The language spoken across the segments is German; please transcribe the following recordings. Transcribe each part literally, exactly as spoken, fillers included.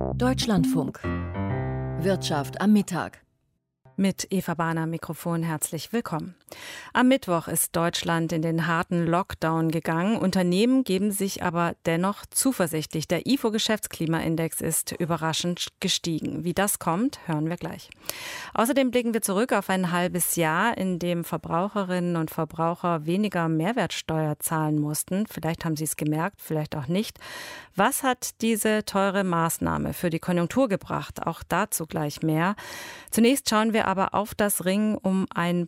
Deutschlandfunk. Wirtschaft am Mittag. Mit Eva Bahner am Mikrofon herzlich willkommen. Am Mittwoch ist Deutschland in den harten Lockdown gegangen. Unternehmen geben sich aber dennoch zuversichtlich. Der I F O-Geschäftsklimaindex ist überraschend gestiegen. Wie das kommt, hören wir gleich. Außerdem blicken wir zurück auf ein halbes Jahr, in dem Verbraucherinnen und Verbraucher weniger Mehrwertsteuer zahlen mussten. Vielleicht haben Sie es gemerkt, vielleicht auch nicht. Was hat diese teure Maßnahme für die Konjunktur gebracht? Auch dazu gleich mehr. Zunächst schauen wir aber auf das Ringen um ein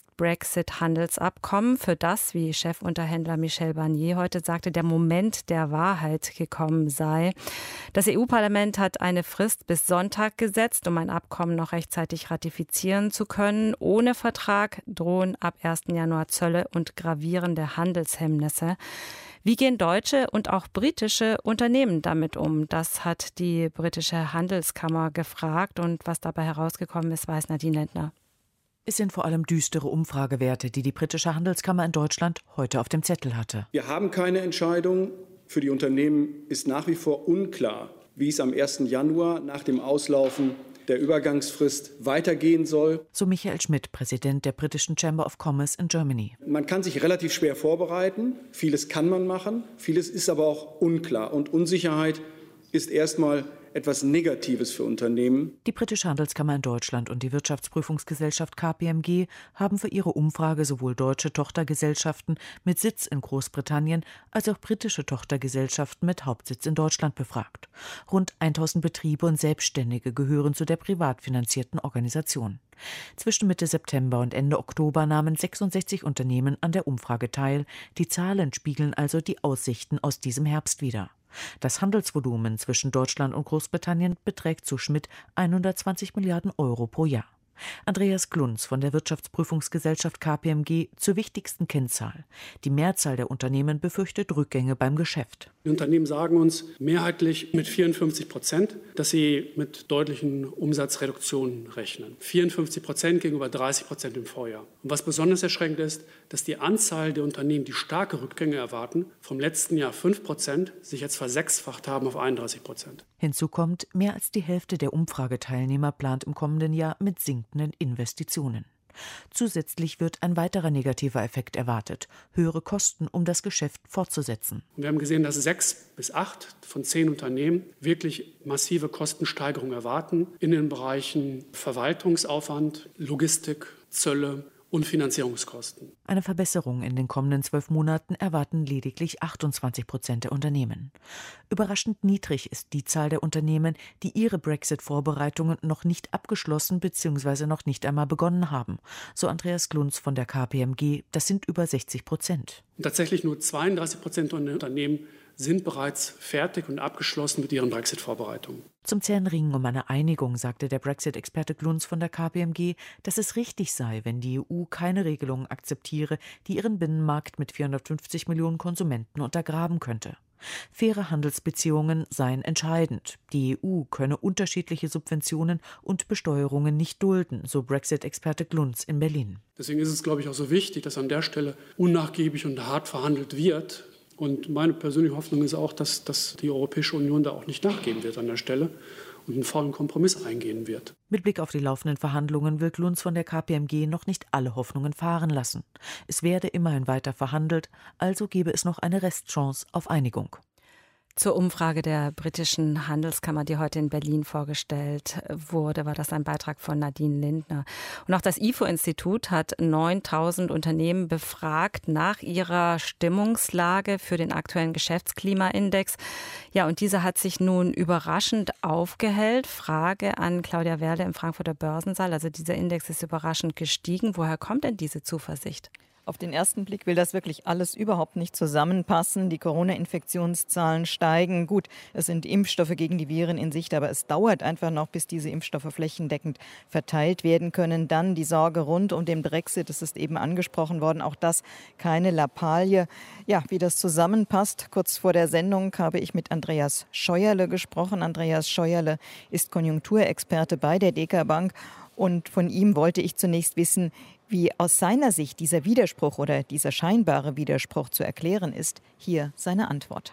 Post-Brexit-Handelsabkommen, für das, wie Chefunterhändler Michel Barnier heute sagte, der Moment der Wahrheit gekommen sei. Das E U-Parlament hat eine Frist bis Sonntag gesetzt, um ein Abkommen noch rechtzeitig ratifizieren zu können. Ohne Vertrag drohen ab ersten Januar Zölle und gravierende Handelshemmnisse. Wie gehen deutsche und auch britische Unternehmen damit um? Das hat die britische Handelskammer gefragt und was dabei herausgekommen ist, weiß Nadine Lindner. Es sind vor allem düstere Umfragewerte, die die britische Handelskammer in Deutschland heute auf dem Zettel hatte. Wir haben keine Entscheidung. Für die Unternehmen ist nach wie vor unklar, wie es am ersten Januar nach dem Auslaufen der Übergangsfrist weitergehen soll. So Michael Schmidt, Präsident der britischen Chamber of Commerce in Germany. Man kann sich relativ schwer vorbereiten. Vieles kann man machen. Vieles ist aber auch unklar. Und Unsicherheit ist erstmal etwas Negatives für Unternehmen. Die britische Handelskammer in Deutschland und die Wirtschaftsprüfungsgesellschaft K P M G haben für ihre Umfrage sowohl deutsche Tochtergesellschaften mit Sitz in Großbritannien als auch britische Tochtergesellschaften mit Hauptsitz in Deutschland befragt. Rund tausend Betriebe und Selbstständige gehören zu der privat finanzierten Organisation. Zwischen Mitte September und Ende Oktober nahmen sechsundsechzig Unternehmen an der Umfrage teil. Die Zahlen spiegeln also die Aussichten aus diesem Herbst wider. Das Handelsvolumen zwischen Deutschland und Großbritannien beträgt, so Schmidt, hundertzwanzig Milliarden Euro pro Jahr. Andreas Glunz von der Wirtschaftsprüfungsgesellschaft K P M G zur wichtigsten Kennzahl. Die Mehrzahl der Unternehmen befürchtet Rückgänge beim Geschäft. Die Unternehmen sagen uns mehrheitlich mit vierundfünfzig Prozent, dass sie mit deutlichen Umsatzreduktionen rechnen. vierundfünfzig Prozent gegenüber dreißig Prozent im Vorjahr. Und was besonders erschreckend ist, dass die Anzahl der Unternehmen, die starke Rückgänge erwarten, vom letzten Jahr fünf Prozent sich jetzt versechsfacht haben auf einunddreißig Prozent. Hinzu kommt, mehr als die Hälfte der Umfrageteilnehmer plant im kommenden Jahr mit sinkenden Investitionen. Zusätzlich wird ein weiterer negativer Effekt erwartet: höhere Kosten, um das Geschäft fortzusetzen. Wir haben gesehen, dass sechs bis acht von zehn Unternehmen wirklich massive Kostensteigerungen erwarten in den Bereichen Verwaltungsaufwand, Logistik, Zölle und Finanzierungskosten. Eine Verbesserung in den kommenden zwölf Monaten erwarten lediglich achtundzwanzig Prozent der Unternehmen. Überraschend niedrig ist die Zahl der Unternehmen, die ihre Brexit-Vorbereitungen noch nicht abgeschlossen bzw. noch nicht einmal begonnen haben. So Andreas Glunz von der K P M G, das sind über sechzig Prozent. Und tatsächlich nur zweiunddreißig Prozent der Unternehmen sind bereits fertig und abgeschlossen mit ihren Brexit-Vorbereitungen. Zum zähen Ringen um eine Einigung sagte der Brexit-Experte Glunz von der K P M G, dass es richtig sei, wenn die E U keine Regelungen akzeptiere, die ihren Binnenmarkt mit vierhundertfünfzig Millionen Konsumenten untergraben könnte. Faire Handelsbeziehungen seien entscheidend. Die E U könne unterschiedliche Subventionen und Besteuerungen nicht dulden, so Brexit-Experte Glunz in Berlin. Deswegen ist es, glaube ich, auch so wichtig, dass an der Stelle unnachgiebig und hart verhandelt wird. Und meine persönliche Hoffnung ist auch, dass, dass die Europäische Union da auch nicht nachgeben wird an der Stelle und einen faulen Kompromiss eingehen wird. Mit Blick auf die laufenden Verhandlungen will Glunz von der K P M G noch nicht alle Hoffnungen fahren lassen. Es werde immerhin weiter verhandelt, also gebe es noch eine Restchance auf Einigung. Zur Umfrage der britischen Handelskammer, die heute in Berlin vorgestellt wurde, war das ein Beitrag von Nadine Lindner. Und auch das I F O-Institut hat neuntausend Unternehmen befragt nach ihrer Stimmungslage für den aktuellen Geschäftsklimaindex. Ja, und dieser hat sich nun überraschend aufgehellt. Frage an Claudia Werle im Frankfurter Börsensaal. Also dieser Index ist überraschend gestiegen. Woher kommt denn diese Zuversicht? Auf den ersten Blick will das wirklich alles überhaupt nicht zusammenpassen. Die Corona-Infektionszahlen steigen. Gut, es sind Impfstoffe gegen die Viren in Sicht, aber es dauert einfach noch, bis diese Impfstoffe flächendeckend verteilt werden können. Dann die Sorge rund um den Brexit, das ist eben angesprochen worden. Auch das keine Lappalie. Ja, wie das zusammenpasst. Kurz vor der Sendung habe ich mit Andreas Scheuerle gesprochen. Andreas Scheuerle ist Konjunkturexperte bei der D K Bank. Und von ihm wollte ich zunächst wissen, wie aus seiner Sicht dieser Widerspruch oder dieser scheinbare Widerspruch zu erklären ist. Hier seine Antwort.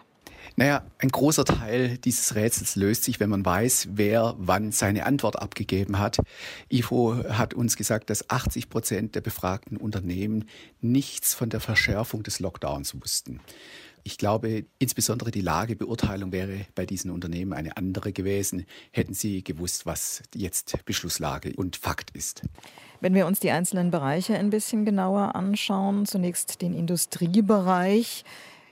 Naja, ein großer Teil dieses Rätsels löst sich, wenn man weiß, wer wann seine Antwort abgegeben hat. I F O hat uns gesagt, dass achtzig Prozent der befragten Unternehmen nichts von der Verschärfung des Lockdowns wussten. Ich glaube, insbesondere die Lagebeurteilung wäre bei diesen Unternehmen eine andere gewesen, hätten sie gewusst, was jetzt Beschlusslage und Fakt ist. Wenn wir uns die einzelnen Bereiche ein bisschen genauer anschauen, zunächst den Industriebereich.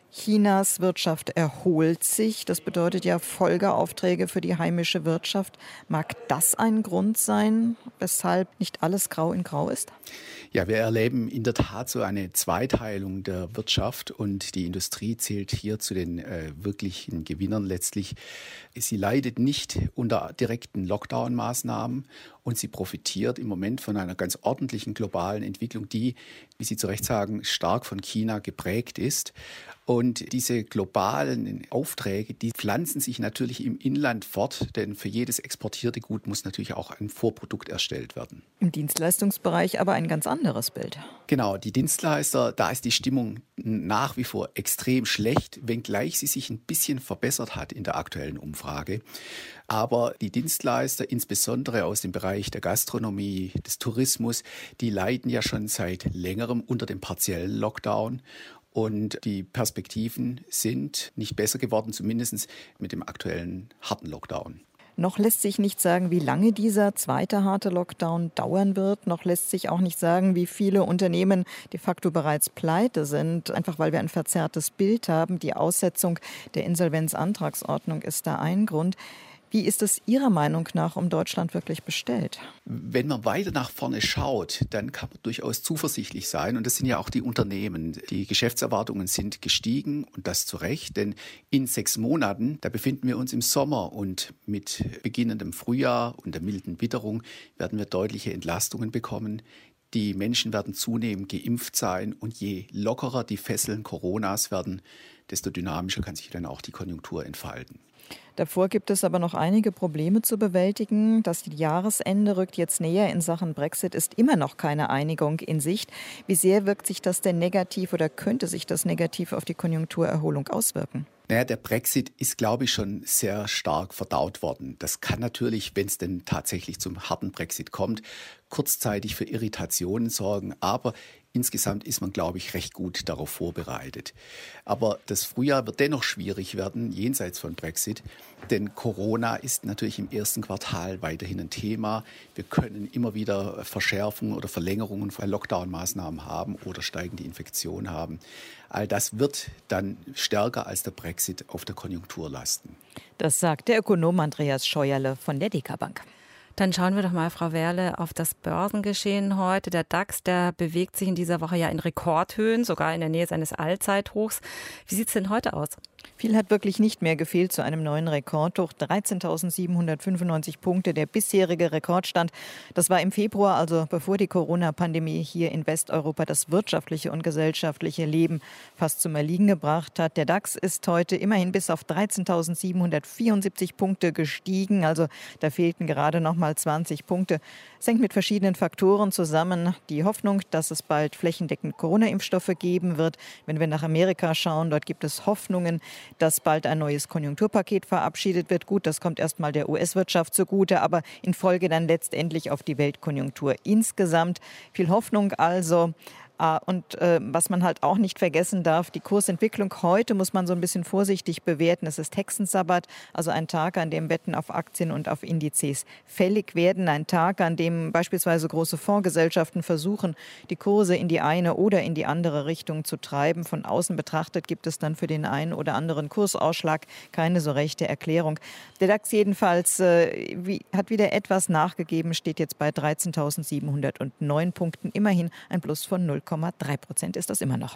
Chinas Wirtschaft erholt sich. Das bedeutet ja Folgeaufträge für die heimische Wirtschaft. Mag das ein Grund sein, weshalb nicht alles grau in grau ist? Ja, wir erleben in der Tat so eine Zweiteilung der Wirtschaft und die Industrie zählt hier zu den äh, wirklichen Gewinnern letztlich. Sie leidet nicht unter direkten Lockdown-Maßnahmen und sie profitiert im Moment von einer ganz ordentlichen globalen Entwicklung, die, wie Sie zu Recht sagen, stark von China geprägt ist. Und diese globalen Aufträge, die pflanzen sich natürlich im Inland fort, denn für jedes exportierte Gut muss natürlich auch ein Vorprodukt erstellt werden. Im Dienstleistungsbereich aber ein ganz anderes Bild. Genau, die Dienstleister, da ist die Stimmung nach wie vor extrem schlecht, wenngleich sie sich ein bisschen verbessert hat in der aktuellen Umfrage. Aber die Dienstleister, insbesondere aus dem Bereich der Gastronomie, des Tourismus, die leiden ja schon seit längerem unter dem partiellen Lockdown. Und die Perspektiven sind nicht besser geworden, zumindest mit dem aktuellen harten Lockdown. Noch lässt sich nicht sagen, wie lange dieser zweite harte Lockdown dauern wird. Noch lässt sich auch nicht sagen, wie viele Unternehmen de facto bereits pleite sind. Einfach weil wir ein verzerrtes Bild haben. Die Aussetzung der Insolvenzantragsordnung ist da ein Grund. Wie ist es Ihrer Meinung nach um Deutschland wirklich bestellt? Wenn man weiter nach vorne schaut, dann kann man durchaus zuversichtlich sein. Und das sind ja auch die Unternehmen. Die Geschäftserwartungen sind gestiegen und das zu Recht. Denn in sechs Monaten, da befinden wir uns im Sommer und mit beginnendem Frühjahr und der milden Witterung werden wir deutliche Entlastungen bekommen. Die Menschen werden zunehmend geimpft sein und je lockerer die Fesseln Coronas werden, desto dynamischer kann sich dann auch die Konjunktur entfalten. Davor gibt es aber noch einige Probleme zu bewältigen. Das Jahresende rückt jetzt näher. In Sachen Brexit ist immer noch keine Einigung in Sicht. Wie sehr wirkt sich das denn negativ oder könnte sich das negativ auf die Konjunkturerholung auswirken? Naja, der Brexit ist, glaube ich, schon sehr stark verdaut worden. Das kann natürlich, wenn es denn tatsächlich zum harten Brexit kommt, kurzzeitig für Irritationen sorgen. Aber insgesamt ist man, glaube ich, recht gut darauf vorbereitet. Aber das Frühjahr wird dennoch schwierig werden, jenseits von Brexit. Denn Corona ist natürlich im ersten Quartal weiterhin ein Thema. Wir können immer wieder Verschärfungen oder Verlängerungen von Lockdown-Maßnahmen haben oder steigende Infektionen haben. All das wird dann stärker als der Brexit auf der Konjunktur lasten. Das sagt der Ökonom Andreas Scheuerle von der D K Bank. Dann schauen wir doch mal, Frau Werle, auf das Börsengeschehen heute. Der DAX, der bewegt sich in dieser Woche ja in Rekordhöhen, sogar in der Nähe seines Allzeithochs. Wie sieht es denn heute aus? Viel hat wirklich nicht mehr gefehlt zu einem neuen Rekordhoch. dreizehntausendsiebenhundertfünfundneunzig Punkte, der bisherige Rekordstand. Das war im Februar, also bevor die Corona-Pandemie hier in Westeuropa das wirtschaftliche und gesellschaftliche Leben fast zum Erliegen gebracht hat. Der DAX ist heute immerhin bis auf dreizehntausendsiebenhundertvierundsiebzig Punkte gestiegen. Also da fehlten gerade noch mal zwanzig Punkte. Es hängt mit verschiedenen Faktoren zusammen. Die Hoffnung, dass es bald flächendeckend Corona-Impfstoffe geben wird. Wenn wir nach Amerika schauen, dort gibt es Hoffnungen, dass bald ein neues Konjunkturpaket verabschiedet wird. Gut, das kommt erstmal der U S-Wirtschaft zugute, aber in Folge dann letztendlich auf die Weltkonjunktur insgesamt. Viel Hoffnung also. Und äh, was man halt auch nicht vergessen darf, die Kursentwicklung heute muss man so ein bisschen vorsichtig bewerten. Es ist Hexensabbat, also ein Tag, an dem Wetten auf Aktien und auf Indizes fällig werden. Ein Tag, an dem beispielsweise große Fondsgesellschaften versuchen, die Kurse in die eine oder in die andere Richtung zu treiben. Von außen betrachtet gibt es dann für den einen oder anderen Kursausschlag keine so rechte Erklärung. Der DAX jedenfalls äh, wie, hat wieder etwas nachgegeben, steht jetzt bei dreizehntausendsiebenhundertneun Punkten. Immerhin ein Plus von null Komma drei Prozent ist das immer noch.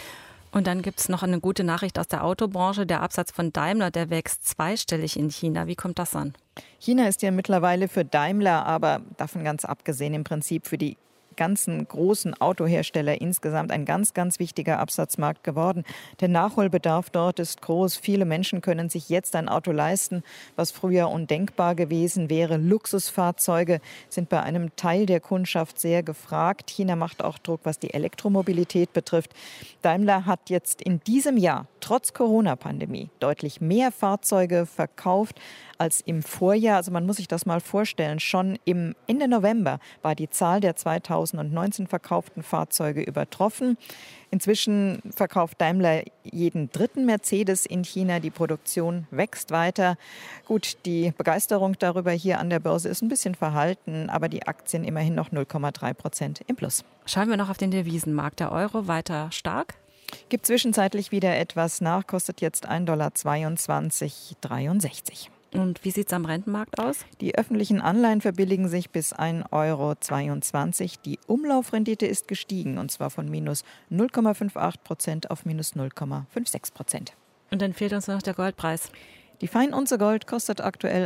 Und dann gibt es noch eine gute Nachricht aus der Autobranche. Der Absatz von Daimler, der wächst zweistellig in China. Wie kommt das an? China ist ja mittlerweile für Daimler, aber davon ganz abgesehen im Prinzip für die ganzen großen Autohersteller insgesamt ein ganz, ganz wichtiger Absatzmarkt geworden. Der Nachholbedarf dort ist groß. Viele Menschen können sich jetzt ein Auto leisten, was früher undenkbar gewesen wäre. Luxusfahrzeuge sind bei einem Teil der Kundschaft sehr gefragt. China macht auch Druck, was die Elektromobilität betrifft. Daimler hat jetzt in diesem Jahr trotz Corona-Pandemie deutlich mehr Fahrzeuge verkauft als im Vorjahr. Also man muss sich das mal vorstellen. Schon im Ende November war die Zahl der zweitausendneunzehn verkauften Fahrzeuge übertroffen. Inzwischen verkauft Daimler jeden dritten Mercedes in China. Die Produktion wächst weiter. Gut, die Begeisterung darüber hier an der Börse ist ein bisschen verhalten, aber die Aktien immerhin noch null Komma drei Prozent im Plus. Schauen wir noch auf den Devisenmarkt. Der Euro weiter stark? Gibt zwischenzeitlich wieder etwas nach, kostet jetzt ein Dollar zweiundzwanzig dreiundsechzig. Und wie sieht es am Rentenmarkt aus? Die öffentlichen Anleihen verbilligen sich bis ein Euro zweiundzwanzig. Die Umlaufrendite ist gestiegen, und zwar von minus null Komma achtundfünfzig Prozent auf minus null Komma sechsundfünfzig Prozent. Und dann fehlt uns noch der Goldpreis. Die Feinunze Gold kostet aktuell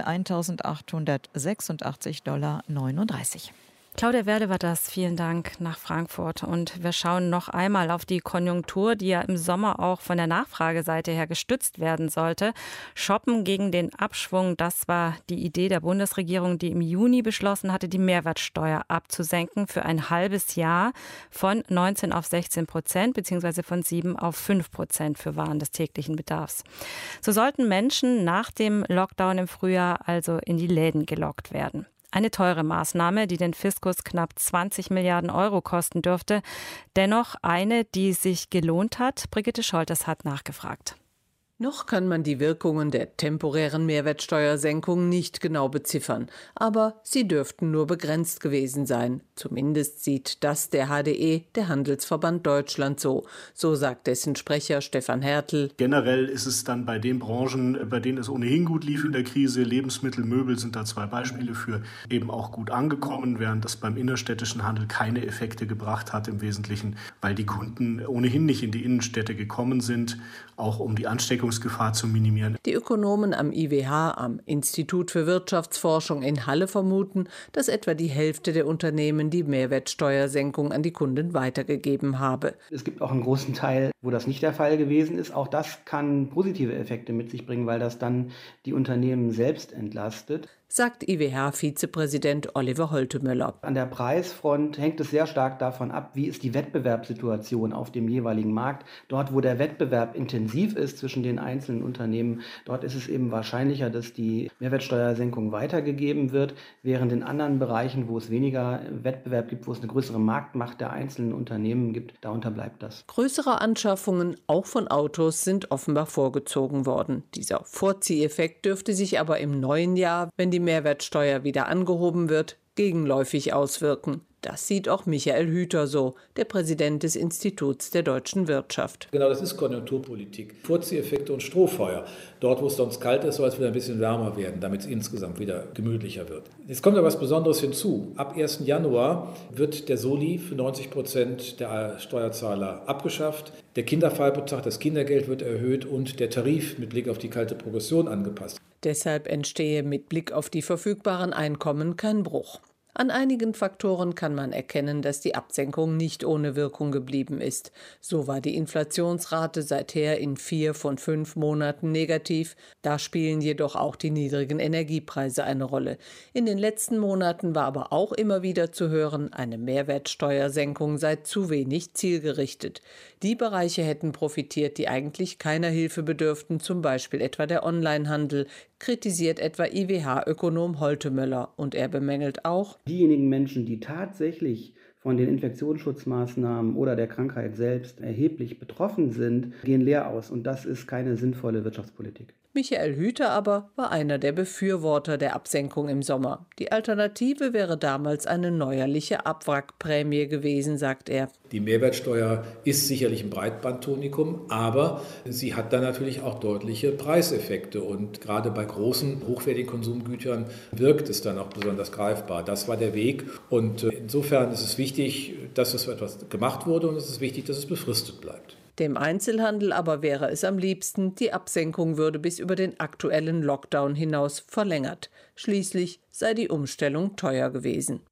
eintausendachthundertsechsundachtzig Dollar neununddreißig. Claudia Werle war das. Vielen Dank nach Frankfurt. Und wir schauen noch einmal auf die Konjunktur, die ja im Sommer auch von der Nachfrageseite her gestützt werden sollte. Shoppen gegen den Abschwung, das war die Idee der Bundesregierung, die im Juni beschlossen hatte, die Mehrwertsteuer abzusenken für ein halbes Jahr von neunzehn auf sechzehn Prozent beziehungsweise von sieben auf fünf Prozent für Waren des täglichen Bedarfs. So sollten Menschen nach dem Lockdown im Frühjahr also in die Läden gelockt werden. Eine teure Maßnahme, die den Fiskus knapp zwanzig Milliarden Euro kosten dürfte. Dennoch eine, die sich gelohnt hat. Brigitte Scholtes hat nachgefragt. Noch kann man die Wirkungen der temporären Mehrwertsteuersenkung nicht genau beziffern, aber sie dürften nur begrenzt gewesen sein. Zumindest sieht das der H D E, der Handelsverband Deutschland, so. So sagt dessen Sprecher Stefan Hertel. Generell ist es dann bei den Branchen, bei denen es ohnehin gut lief in der Krise, Lebensmittel, Möbel sind da zwei Beispiele für, eben auch gut angekommen, während das beim innerstädtischen Handel keine Effekte gebracht hat im Wesentlichen, weil die Kunden ohnehin nicht in die Innenstädte gekommen sind, auch um die Ansteckung Gefahr zu minimieren. Die Ökonomen am I W H, am Institut für Wirtschaftsforschung in Halle, vermuten, dass etwa die Hälfte der Unternehmen die Mehrwertsteuersenkung an die Kunden weitergegeben habe. Es gibt auch einen großen Teil, wo das nicht der Fall gewesen ist. Auch das kann positive Effekte mit sich bringen, weil das dann die Unternehmen selbst entlastet, sagt I W H-Vizepräsident Oliver Holtemöller. An der Preisfront hängt es sehr stark davon ab, wie ist die Wettbewerbssituation auf dem jeweiligen Markt. Dort, wo der Wettbewerb intensiv ist zwischen den einzelnen Unternehmen, dort ist es eben wahrscheinlicher, dass die Mehrwertsteuersenkung weitergegeben wird, während in anderen Bereichen, wo es weniger Wettbewerb gibt, wo es eine größere Marktmacht der einzelnen Unternehmen gibt, da unterbleibt das. Größere Anschaffungen, auch von Autos, sind offenbar vorgezogen worden. Dieser Vorzieheffekt dürfte sich aber im neuen Jahr, wenn die Mehrwertsteuer wieder angehoben wird, gegenläufig auswirken. Das sieht auch Michael Hüter so, der Präsident des Instituts der deutschen Wirtschaft. Genau, das ist Konjunkturpolitik. Vorzieheffekte und Strohfeuer. Dort, wo es sonst kalt ist, soll es wieder ein bisschen wärmer werden, damit es insgesamt wieder gemütlicher wird. Jetzt kommt aber was Besonderes hinzu. Ab ersten Januar wird der Soli für neunzig Prozent der Steuerzahler abgeschafft. Der Kinderfreibetrag, das Kindergeld wird erhöht und der Tarif mit Blick auf die kalte Progression angepasst. Deshalb entstehe mit Blick auf die verfügbaren Einkommen kein Bruch. An einigen Faktoren kann man erkennen, dass die Absenkung nicht ohne Wirkung geblieben ist. So war die Inflationsrate seither in vier von fünf Monaten negativ. Da spielen jedoch auch die niedrigen Energiepreise eine Rolle. In den letzten Monaten war aber auch immer wieder zu hören, eine Mehrwertsteuersenkung sei zu wenig zielgerichtet. Die Bereiche hätten profitiert, die eigentlich keiner Hilfe bedürften, zum Beispiel etwa der Onlinehandel, kritisiert etwa I W H-Ökonom Holtemöller. Und er bemängelt auch: Diejenigen Menschen, die tatsächlich von den Infektionsschutzmaßnahmen oder der Krankheit selbst erheblich betroffen sind, gehen leer aus. Und das ist keine sinnvolle Wirtschaftspolitik. Michael Hüter aber war einer der Befürworter der Absenkung im Sommer. Die Alternative wäre damals eine neuerliche Abwrackprämie gewesen, sagt er. Die Mehrwertsteuer ist sicherlich ein Breitbandtonikum, aber sie hat dann natürlich auch deutliche Preiseffekte. Und gerade bei großen, hochwertigen Konsumgütern wirkt es dann auch besonders greifbar. Das war der Weg. Und insofern ist es wichtig, dass so etwas gemacht wurde, und es ist wichtig, dass es befristet bleibt. Dem Einzelhandel aber wäre es am liebsten, die Absenkung würde bis über den aktuellen Lockdown hinaus verlängert. Schließlich sei die Umstellung teuer gewesen.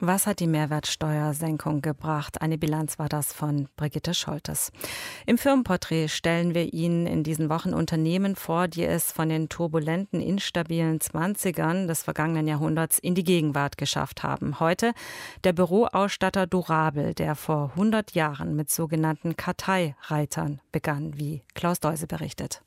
Was hat die Mehrwertsteuersenkung gebracht? Eine Bilanz war das von Brigitte Scholtes. Im Firmenporträt stellen wir Ihnen in diesen Wochen Unternehmen vor, die es von den turbulenten, instabilen Zwanzigern des vergangenen Jahrhunderts in die Gegenwart geschafft haben. Heute der Büroausstatter Durabel, der vor hundert Jahren mit sogenannten Karteireitern begann, wie Klaus Deuse berichtet.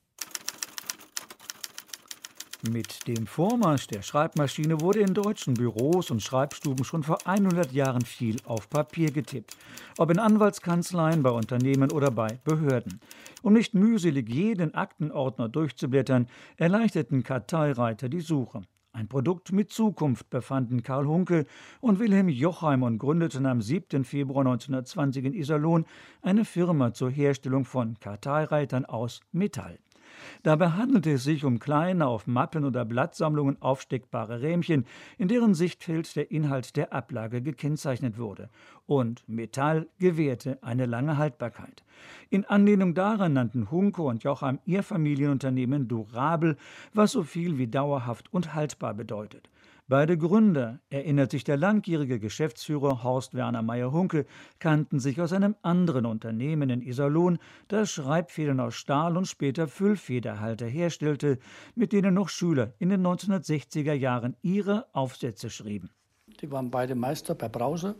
Mit dem Vormarsch der Schreibmaschine wurde in deutschen Büros und Schreibstuben schon vor hundert Jahren viel auf Papier getippt. Ob in Anwaltskanzleien, bei Unternehmen oder bei Behörden. Um nicht mühselig jeden Aktenordner durchzublättern, erleichterten Karteireiter die Suche. Ein Produkt mit Zukunft, befanden Karl Hunke und Wilhelm Jochheim und gründeten am siebten Februar neunzehnhundertzwanzig in Iserlohn eine Firma zur Herstellung von Karteireitern aus Metall. Dabei handelte es sich um kleine, auf Mappen oder Blattsammlungen aufsteckbare Rähmchen, in deren Sichtfeld der Inhalt der Ablage gekennzeichnet wurde. Und Metall gewährte eine lange Haltbarkeit. In Anlehnung daran nannten Hunke und Jochheim ihr Familienunternehmen Durabel, was so viel wie dauerhaft und haltbar bedeutet. Beide Gründer, erinnert sich der langjährige Geschäftsführer Horst Werner Meyer-Hunke, kannten sich aus einem anderen Unternehmen in Iserlohn, das Schreibfedern aus Stahl und später Füllfederhalter herstellte, mit denen noch Schüler in den neunzehnhundertsechziger Jahren ihre Aufsätze schrieben. Die waren beide Meister bei Brause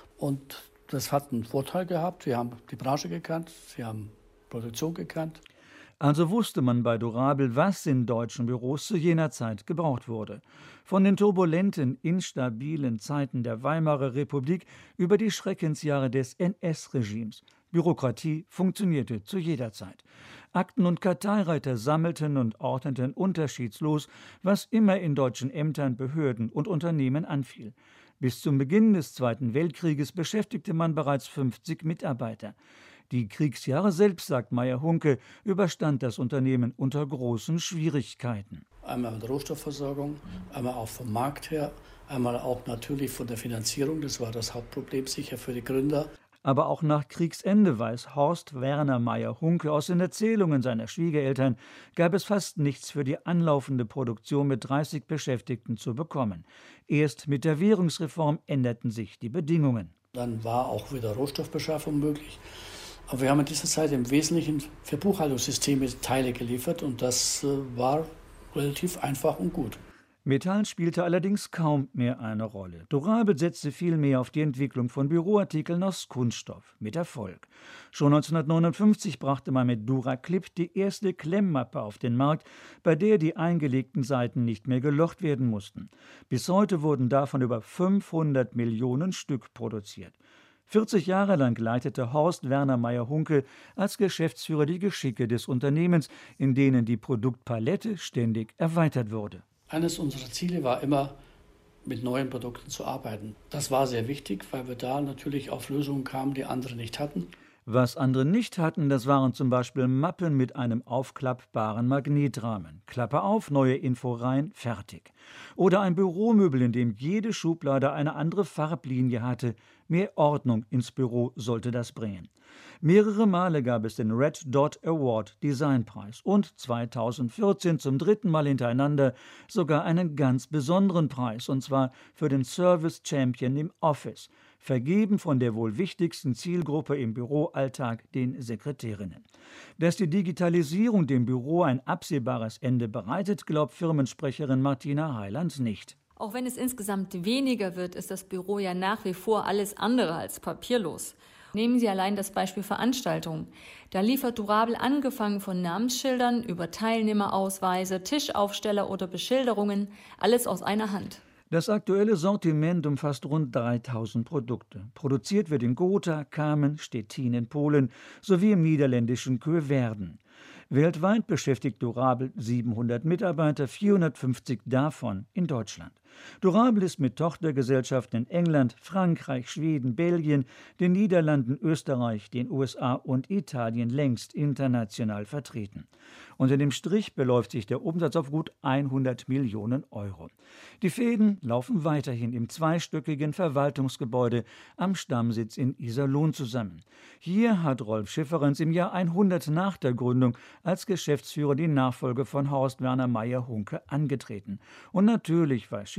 und das hat einen Vorteil gehabt. Sie haben die Branche gekannt, sie haben Produktion gekannt. Also wusste man bei Durabel, was in deutschen Büros zu jener Zeit gebraucht wurde. Von den turbulenten, instabilen Zeiten der Weimarer Republik über die Schreckensjahre des N S-Regimes. Bürokratie funktionierte zu jeder Zeit. Akten- und Karteireiter sammelten und ordneten unterschiedslos, was immer in deutschen Ämtern, Behörden und Unternehmen anfiel. Bis zum Beginn des Zweiten Weltkrieges beschäftigte man bereits fünfzig Mitarbeiter. Die Kriegsjahre selbst, sagt Meyer-Hunke, überstand das Unternehmen unter großen Schwierigkeiten. Einmal mit der Rohstoffversorgung, einmal auch vom Markt her, einmal auch natürlich von der Finanzierung. Das war das Hauptproblem sicher für die Gründer. Aber auch nach Kriegsende, weiß Horst Werner Meyer-Hunke aus den Erzählungen seiner Schwiegereltern, gab es fast nichts für die anlaufende Produktion mit dreißig Beschäftigten zu bekommen. Erst mit der Währungsreform änderten sich die Bedingungen. Dann war auch wieder Rohstoffbeschaffung möglich. Aber wir haben in dieser Zeit im Wesentlichen für Buchhaltungssysteme Teile geliefert und das war relativ einfach und gut. Metall spielte allerdings kaum mehr eine Rolle. Durabel setzte vielmehr auf die Entwicklung von Büroartikeln aus Kunststoff, mit Erfolg. Schon neunzehnhundertneunundfünfzig brachte man mit Duraclip die erste Klemmmappe auf den Markt, bei der die eingelegten Seiten nicht mehr gelocht werden mussten. Bis heute wurden davon über fünfhundert Millionen Stück produziert. vierzig Jahre lang leitete Horst Werner Meyer-Hunke als Geschäftsführer die Geschicke des Unternehmens, in denen die Produktpalette ständig erweitert wurde. Eines unserer Ziele war immer, mit neuen Produkten zu arbeiten. Das war sehr wichtig, weil wir da natürlich auf Lösungen kamen, die andere nicht hatten. Was andere nicht hatten, das waren zum Beispiel Mappen mit einem aufklappbaren Magnetrahmen. Klappe auf, neue Info rein, fertig. Oder ein Büromöbel, in dem jede Schublade eine andere Farblinie hatte. Mehr Ordnung ins Büro sollte das bringen. Mehrere Male gab es den Red Dot Award Designpreis und zweitausendvierzehn zum dritten Mal hintereinander sogar einen ganz besonderen Preis, und zwar für den Service Champion im Office, vergeben von der wohl wichtigsten Zielgruppe im Büroalltag, den Sekretärinnen. Dass die Digitalisierung dem Büro ein absehbares Ende bereitet, glaubt Firmensprecherin Martina Heiland nicht. Auch wenn es insgesamt weniger wird, ist das Büro ja nach wie vor alles andere als papierlos. Nehmen Sie allein das Beispiel Veranstaltungen. Da liefert Durabel angefangen von Namensschildern über Teilnehmerausweise, Tischaufsteller oder Beschilderungen, alles aus einer Hand. Das aktuelle Sortiment umfasst rund dreitausend Produkte. Produziert wird in Gotha, Kamen, Stettin in Polen sowie im niederländischen Köverden. Weltweit beschäftigt Durabel siebenhundert Mitarbeiter, vierhundertfünfzig davon in Deutschland. Durabel ist mit Tochtergesellschaften in England, Frankreich, Schweden, Belgien, den Niederlanden, Österreich, den U S A und Italien längst international vertreten. Unter dem Strich beläuft sich der Umsatz auf gut hundert Millionen Euro. Die Fäden laufen weiterhin im zweistöckigen Verwaltungsgebäude am Stammsitz in Iserlohn zusammen. Hier hat Rolf Schifferens im Jahr hundert nach der Gründung als Geschäftsführer die Nachfolge von Horst Werner Meyer-Hunke angetreten. Und natürlich weiß Schifferens,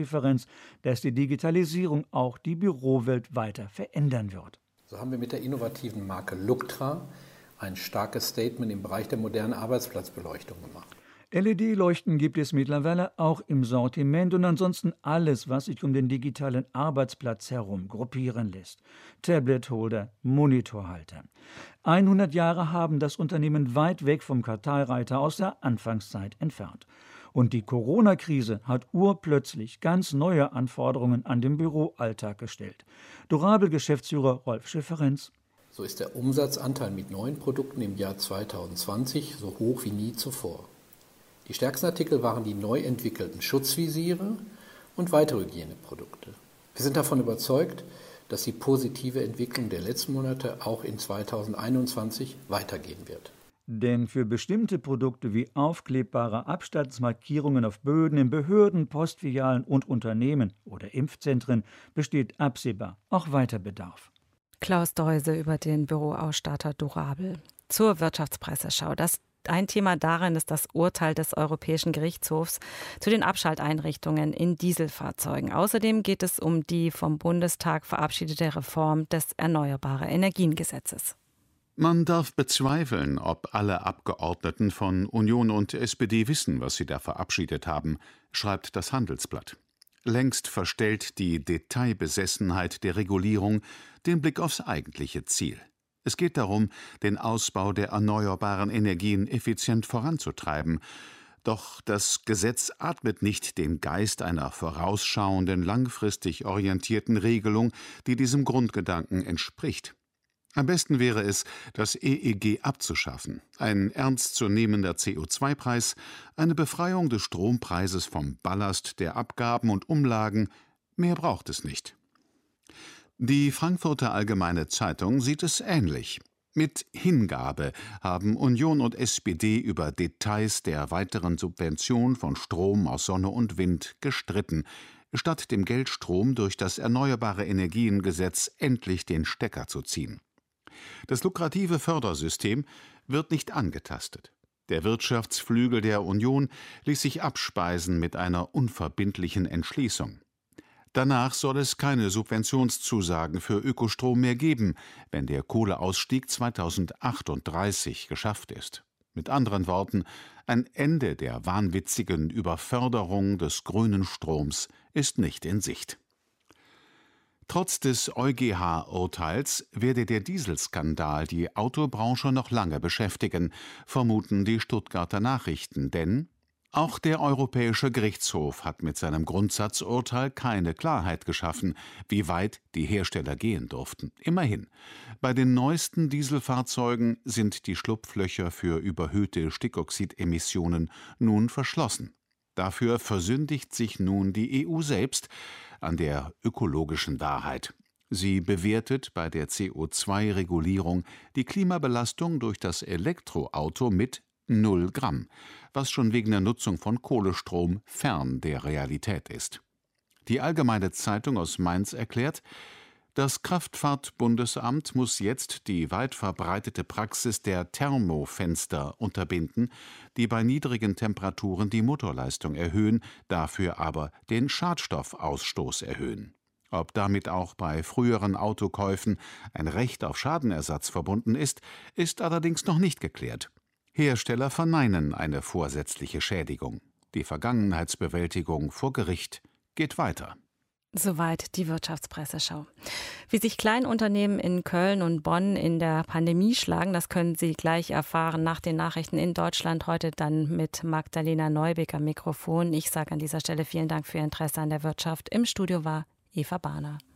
Schifferenz, dass die Digitalisierung auch die Bürowelt weiter verändern wird. So haben wir mit der innovativen Marke Luctra ein starkes Statement im Bereich der modernen Arbeitsplatzbeleuchtung gemacht. L E D-Leuchten gibt es mittlerweile auch im Sortiment und ansonsten alles, was sich um den digitalen Arbeitsplatz herum gruppieren lässt. Tablet-Holder, Monitorhalter. hundert Jahre haben das Unternehmen weit weg vom Karteireiter aus der Anfangszeit entfernt. Und die Corona-Krise hat urplötzlich ganz neue Anforderungen an den Büroalltag gestellt. Durabel-Geschäftsführer Rolf Schifferenz. So ist der Umsatzanteil mit neuen Produkten im Jahr zweitausendzwanzig so hoch wie nie zuvor. Die stärksten Artikel waren die neu entwickelten Schutzvisiere und weitere Hygieneprodukte. Wir sind davon überzeugt, dass die positive Entwicklung der letzten Monate auch in zweitausendeinundzwanzig weitergehen wird. Denn für bestimmte Produkte wie aufklebbare Abstandsmarkierungen auf Böden in Behörden, Postfilialen und Unternehmen oder Impfzentren besteht absehbar auch weiter Bedarf. Klaus Deuse über den Büroausstatter Durabel. Zur Wirtschaftspresseschau. Das Ein Thema darin ist das Urteil des Europäischen Gerichtshofs zu den Abschalteinrichtungen in Dieselfahrzeugen. Außerdem geht es um die vom Bundestag verabschiedete Reform des Erneuerbare-Energien-Gesetzes. Man darf bezweifeln, ob alle Abgeordneten von Union und S P D wissen, was sie da verabschiedet haben, schreibt das Handelsblatt. Längst verstellt die Detailbesessenheit der Regulierung den Blick aufs eigentliche Ziel. Es geht darum, den Ausbau der erneuerbaren Energien effizient voranzutreiben. Doch das Gesetz atmet nicht den Geist einer vorausschauenden, langfristig orientierten Regelung, die diesem Grundgedanken entspricht. Am besten wäre es, das E E G abzuschaffen, ein ernstzunehmender C O zwei Preis, eine Befreiung des Strompreises vom Ballast der Abgaben und Umlagen. Mehr braucht es nicht. Die Frankfurter Allgemeine Zeitung sieht es ähnlich. Mit Hingabe haben Union und S P D über Details der weiteren Subvention von Strom aus Sonne und Wind gestritten, statt dem Geldstrom durch das Erneuerbare Energiengesetz endlich den Stecker zu ziehen. Das lukrative Fördersystem wird nicht angetastet. Der Wirtschaftsflügel der Union ließ sich abspeisen mit einer unverbindlichen Entschließung. Danach soll es keine Subventionszusagen für Ökostrom mehr geben, wenn der Kohleausstieg zweitausendachtunddreißig geschafft ist. Mit anderen Worten, ein Ende der wahnwitzigen Überförderung des grünen Stroms ist nicht in Sicht. Trotz des EuGH-Urteils werde der Dieselskandal die Autobranche noch lange beschäftigen, vermuten die Stuttgarter Nachrichten, denn auch der Europäische Gerichtshof hat mit seinem Grundsatzurteil keine Klarheit geschaffen, wie weit die Hersteller gehen durften. Immerhin, bei den neuesten Dieselfahrzeugen sind die Schlupflöcher für überhöhte Stickoxidemissionen nun verschlossen. Dafür versündigt sich nun die E U selbst an der ökologischen Wahrheit. Sie bewertet bei der C O zwei Regulierung die Klimabelastung durch das Elektroauto mit null Gramm, was schon wegen der Nutzung von Kohlestrom fern der Realität ist. Die Allgemeine Zeitung aus Mainz erklärt, das Kraftfahrtbundesamt muss jetzt die weit verbreitete Praxis der Thermofenster unterbinden, die bei niedrigen Temperaturen die Motorleistung erhöhen, dafür aber den Schadstoffausstoß erhöhen. Ob damit auch bei früheren Autokäufen ein Recht auf Schadenersatz verbunden ist, ist allerdings noch nicht geklärt. Hersteller verneinen eine vorsätzliche Schädigung. Die Vergangenheitsbewältigung vor Gericht geht weiter. Soweit die Wirtschaftspresseschau. Wie sich Kleinunternehmen in Köln und Bonn in der Pandemie schlagen, das können Sie gleich erfahren nach den Nachrichten in Deutschland. Heute dann mit Magdalena Neubeck am Mikrofon. Ich sage an dieser Stelle vielen Dank für Ihr Interesse an der Wirtschaft. Im Studio war Eva Bahner.